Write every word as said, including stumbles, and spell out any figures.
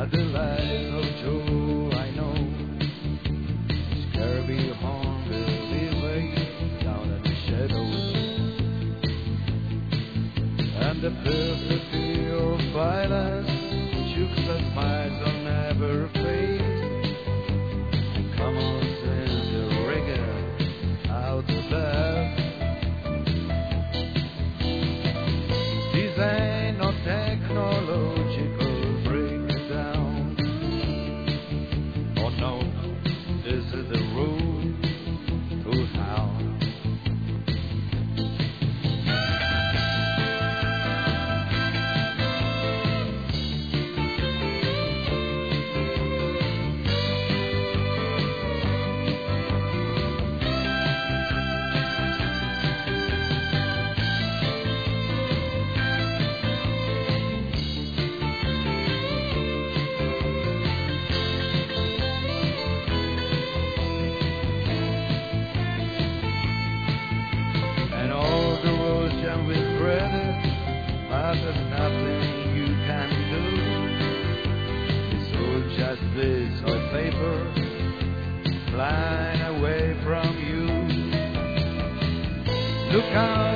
But the light of Joe I know is carry on the way down in the shadows, and the perfect of violence shooks the smiles on never fade. And come on, send the rigor out of there. This ain't no technological breakdown. Oh no, this is the road to hell. And with credit, but there's nothing you can do. It's all just this old paper flying away from you. Look out.